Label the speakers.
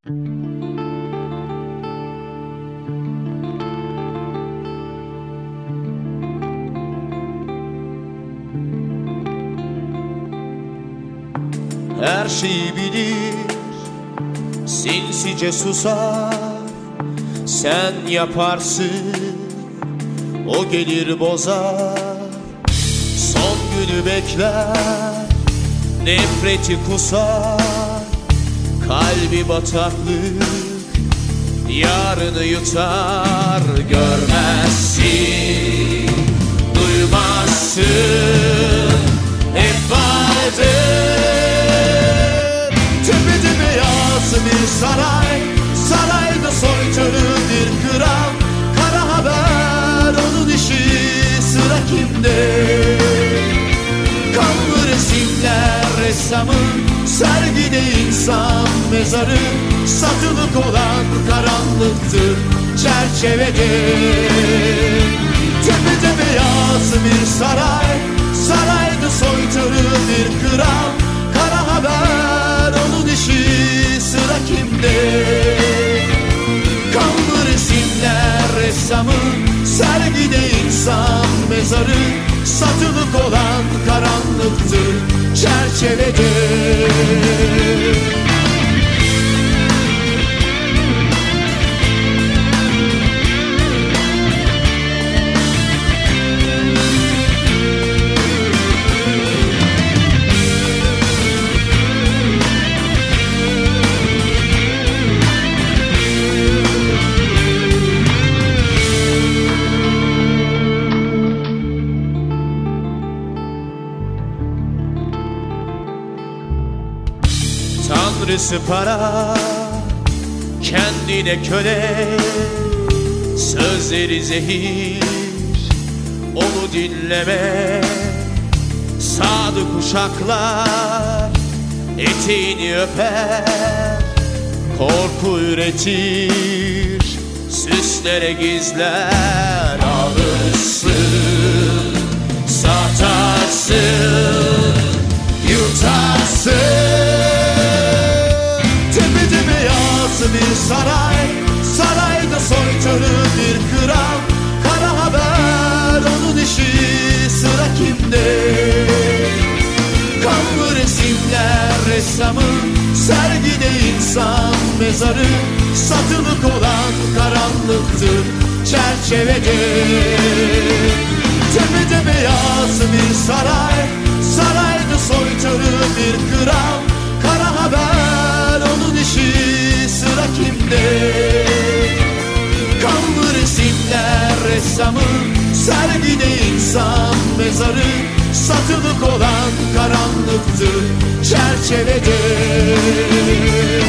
Speaker 1: Her şeyi bilir, sinsice susar. Sen yaparsın, o gelir bozar. Son günü bekler, nefreti kusar. Kalbi bataklık, yarını yutar. Görmezsin, duymazsın, hep vardır. Tepede beyaz bir saray, sarayda soytarı bir kral. Kara haber onun işi, sıra kimde? Kanlı resimler ressamın, sergide insan mezarı. Satılık olan karanlıktır çerçevede. Tepede beyaz bir saray, sarayda soytarı bir kral. Kara haber onun işi, sıra kimde? Kanlı resimler ressamın, sergide insan mezarı. Satılık olan karanlıktır çerçevede. Tanrısı para, kendine köle. Sözleri zehir, onu dinleme. Sadık uşaklar eteğini öper. Korku üretir, süslere gizler. Alırsın, satarsın, yutarsın. Bir saray, sarayda soytarı bir kral. Kara haber onun işi, sıra kimde? Kanlı resimler ressamın, sergide insan mezarı. Satılık olan karanlıktır çerçevede. Tepede beyaz bir saray, sarayda soytarı bir kral. Kara haber onun işi, sıra kimde? Kanlı resimler ressamın, sergide insan mezarı. Satılık olan karanlıktır çerçevede.